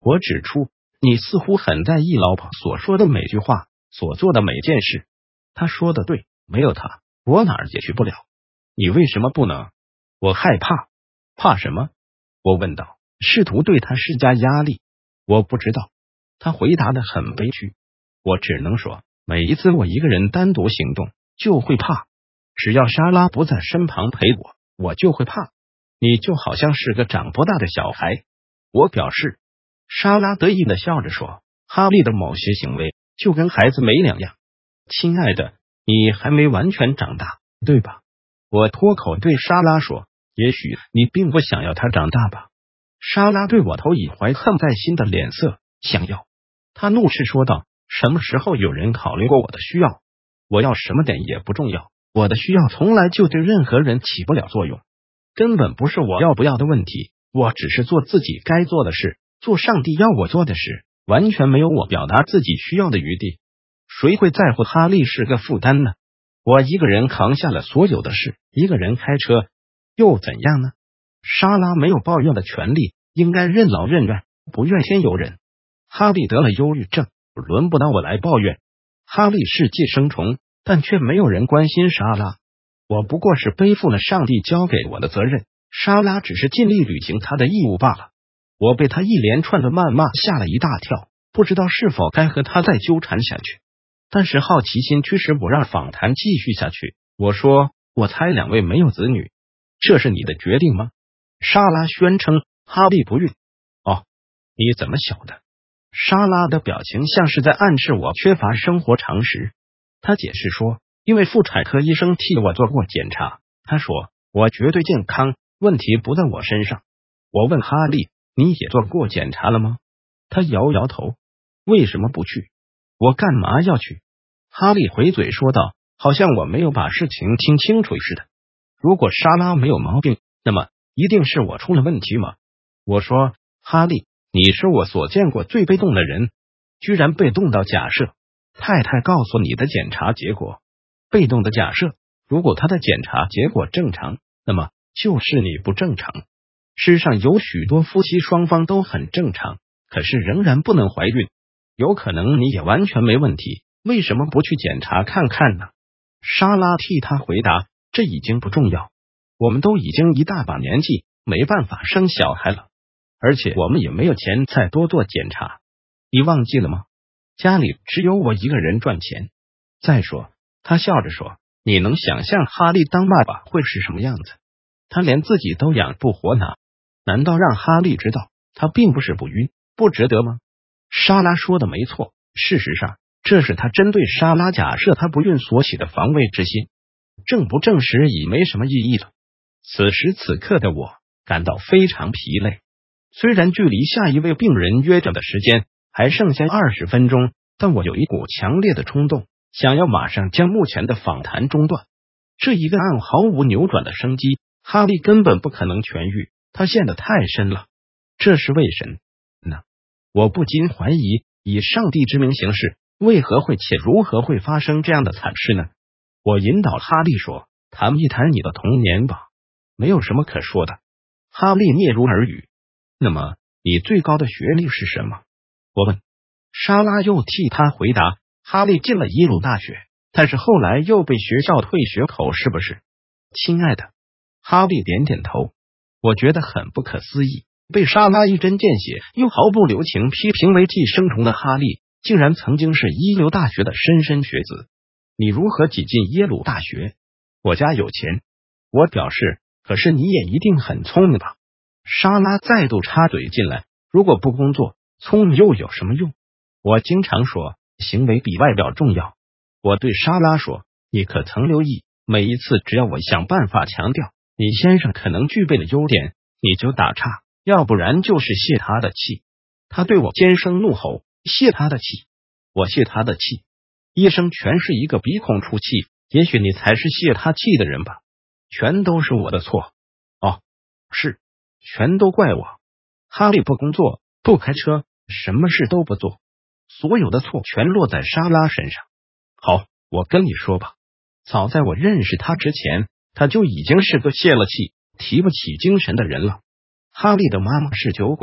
我指出，你似乎很在意老婆所说的每句话，所做的每件事。他说的对，没有他，我哪儿也去不了。你为什么不能？我害怕。怕什么？我问道，试图对他施加压力。我不知道。他回答得很悲屈。我只能说，每一次我一个人单独行动，就会怕。只要莎拉不在身旁陪我，我就会怕。你就好像是个长不大的小孩。我表示。莎拉得意地笑着说，哈利的某些行为就跟孩子没两样。亲爱的，你还没完全长大，对吧？我脱口对莎拉说，也许你并不想要他长大吧。莎拉对我投以怀恨在心的脸色，想要。她怒斥说道，什么时候有人考虑过我的需要？我要什么点也不重要，我的需要从来就对任何人起不了作用，根本不是我要不要的问题，我只是做自己该做的事，做上帝要我做的事，完全没有我表达自己需要的余地。谁会在乎哈利是个负担呢？我一个人扛下了所有的事，一个人开车，又怎样呢？莎拉没有抱怨的权利，应该任劳任怨，不怨天尤人。哈利得了忧郁症，轮不到我来抱怨。哈利是寄生虫，但却没有人关心莎拉。我不过是背负了上帝交给我的责任，莎拉只是尽力履行她的义务罢了。我被他一连串的谩骂吓了一大跳，不知道是否该和他再纠缠下去。但是好奇心驱使我让访谈继续下去。我说，我猜两位没有子女，这是你的决定吗？莎拉宣称哈利不孕。哦，你怎么晓得？莎拉的表情像是在暗示我缺乏生活常识。她解释说，因为妇产科医生替我做过检查，他说我绝对健康，问题不在我身上。我问哈利，你也做过检查了吗？他摇摇头。为什么不去？我干嘛要去？哈利回嘴说道，好像我没有把事情听清楚似的。如果莎拉没有毛病，那么一定是我出了问题吗？我说，哈利，你是我所见过最被动的人，居然被动到假设太太告诉你的检查结果。被动的假设，如果他的检查结果正常，那么就是你不正常。世上有许多夫妻双方都很正常，可是仍然不能怀孕。有可能你也完全没问题，为什么不去检查看看呢？莎拉替他回答，这已经不重要，我们都已经一大把年纪，没办法生小孩了，而且我们也没有钱再多做检查。你忘记了吗？家里只有我一个人赚钱。再说，他笑着说，你能想象哈利当爸爸会是什么样子？他连自己都养不活呢。难道让哈利知道他并不是不孕，不值得吗？莎拉说的没错，事实上这是他针对莎拉假设他不孕所起的防卫之心，证不证实已没什么意义了。此时此刻的我感到非常疲累，虽然距离下一位病人约着的时间还剩下20分钟，但我有一股强烈的冲动，想要马上将目前的访谈中断。这一个案毫无扭转的生机，哈利根本不可能痊愈，他陷得太深了。这是为什么呢？我不禁怀疑，以上帝之名行事，为何会且如何会发生这样的惨事呢？我引导哈利说，谈一谈你的童年吧。没有什么可说的。哈利嗫嚅耳语。那么你最高的学历是什么？我问。莎拉又替他回答，哈利进了耶鲁大学，但是后来又被学校退学口，是不是？亲爱的。哈利点点头。我觉得很不可思议，被莎拉一针见血又毫不留情批评为寄生虫的哈利，竟然曾经是一流大学的莘莘学子。你如何挤进耶鲁大学？我家有钱。我表示，可是你也一定很聪明吧？莎拉再度插嘴进来，如果不工作，聪明又有什么用？我经常说，行为比外表重要。我对莎拉说，你可曾留意，每一次只要我想办法强调你先生可能具备的优点，你就打岔，要不然就是泄他的气。他对我尖声怒吼，泄他的气？我泄他的气？医生全是一个鼻孔出气，也许你才是泄他气的人吧？全都是我的错。哦，是，全都怪我。哈利不工作，不开车，什么事都不做，所有的错全落在莎拉身上。好，我跟你说吧，早在我认识他之前，他就已经是个泄了气、提不起精神的人了。哈利的妈妈是酒鬼，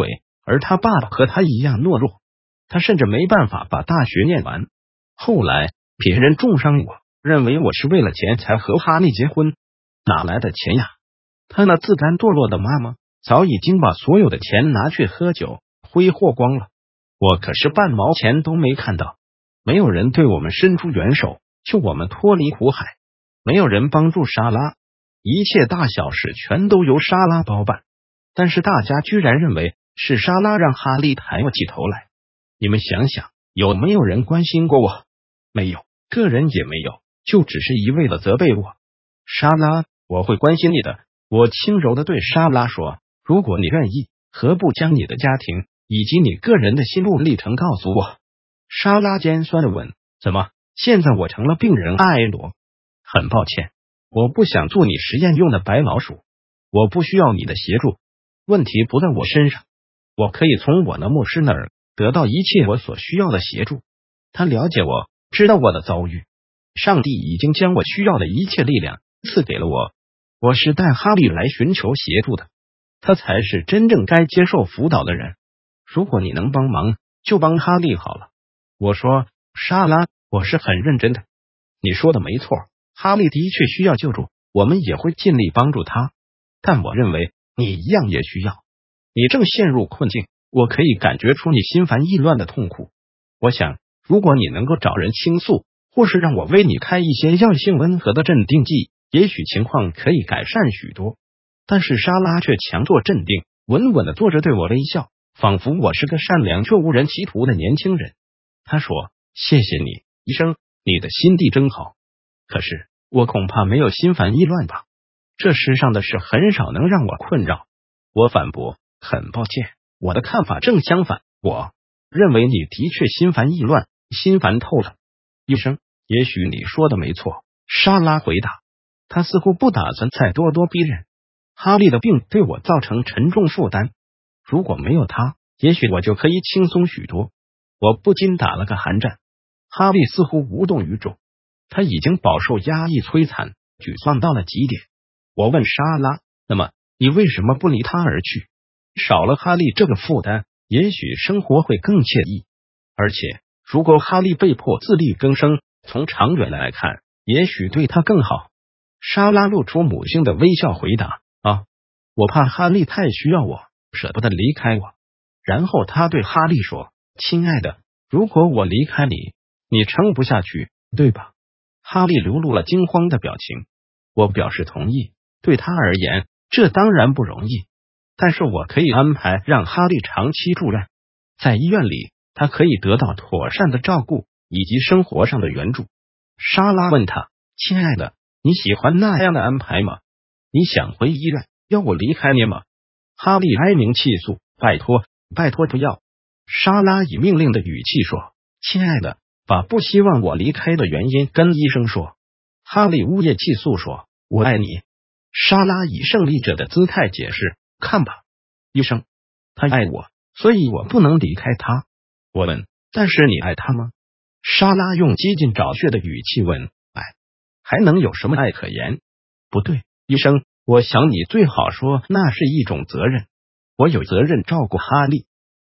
而他爸爸和他一样懦弱，他甚至没办法把大学念完。后来别人重伤我，认为我是为了钱才和哈利结婚，哪来的钱呀？他那自甘堕落的妈妈早已经把所有的钱拿去喝酒挥霍光了，我可是半毛钱都没看到。没有人对我们伸出援手，救我们脱离苦海，没有人帮助莎拉，一切大小事全都由莎拉包办。但是大家居然认为是莎拉让哈利抬不起头来。你们想想，有没有人关心过我？没有，个人也没有，就只是一味的责备我。莎拉，我会关心你的。我轻柔的对莎拉说，如果你愿意，何不将你的家庭以及你个人的心路历程告诉我？莎拉尖酸的问，怎么，现在我成了病人艾罗？很抱歉，我不想做你实验用的白老鼠，我不需要你的协助，问题不在我身上，我可以从我的牧师那儿得到一切我所需要的协助。他了解我，知道我的遭遇，上帝已经将我需要的一切力量赐给了我。我是带哈利来寻求协助的，他才是真正该接受辅导的人。如果你能帮忙，就帮哈利好了。我说，莎拉，我是很认真的。你说的没错，哈利的确需要救助，我们也会尽力帮助他。但我认为你一样也需要。你正陷入困境，我可以感觉出你心烦意乱的痛苦。我想，如果你能够找人倾诉，或是让我为你开一些药性温和的镇定剂，也许情况可以改善许多。但是莎拉却强作镇定，稳稳的坐着对我微笑，仿佛我是个善良却无人企图的年轻人。他说，谢谢你，医生，你的心地真好。可是我恐怕没有心烦意乱吧？这世上的事很少能让我困扰。我反驳，很抱歉，我的看法正相反，我认为你的确心烦意乱，心烦透了。医生，也许你说的没错，莎拉回答。他似乎不打算再咄咄逼人。哈利的病对我造成沉重负担，如果没有他，也许我就可以轻松许多。我不禁打了个寒战。哈利似乎无动于衷，他已经饱受压抑摧残，沮丧到了极点。我问莎拉，那么你为什么不离他而去？少了哈利这个负担，也许生活会更惬意。而且如果哈利被迫自力更生，从长远来看，也许对他更好。莎拉露出母性的微笑回答，我怕哈利太需要我，舍不得离开我。然后他对哈利说，亲爱的，如果我离开你，你撑不下去，对吧？哈利流露了惊慌的表情。我表示同意，对他而言，这当然不容易，但是我可以安排让哈利长期住院，在医院里，他可以得到妥善的照顾以及生活上的援助。莎拉问他，亲爱的，你喜欢那样的安排吗？你想回医院，要我离开你吗？哈利哀鸣泣诉，拜托，拜托不要。莎拉以命令的语气说，亲爱的，把不希望我离开的原因跟医生说。哈利呜咽泣诉说，我爱你。莎拉以胜利者的姿态解释，看吧，医生，他爱我，所以我不能离开他。我问，但是你爱他吗？莎拉用几近找血的语气问，爱，还能有什么爱可言？不对，医生，我想你最好说那是一种责任。我有责任照顾哈利，